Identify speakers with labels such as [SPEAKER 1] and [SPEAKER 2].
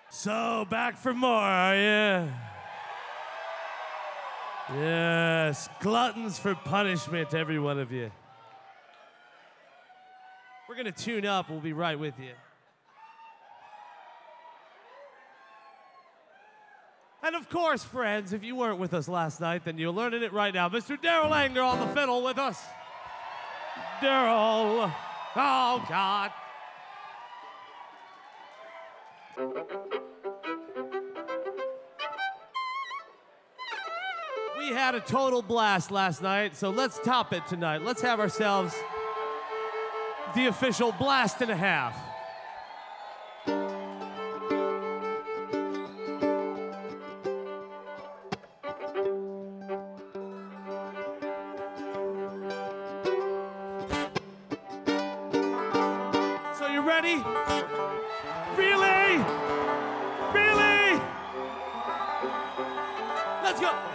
[SPEAKER 1] So, back for more, are you? Yes, gluttons for punishment, every one of you. We're gonna tune up, we'll be right with you. And of course, friends, if you weren't with us last night, then you're learning it right now. Mr. Daryl Anger on the fiddle with us. Daryl, oh God. We had a total blast last night, so let's top it tonight. Let's have ourselves the official blast and a half. So you ready? Really? Really? Let's go.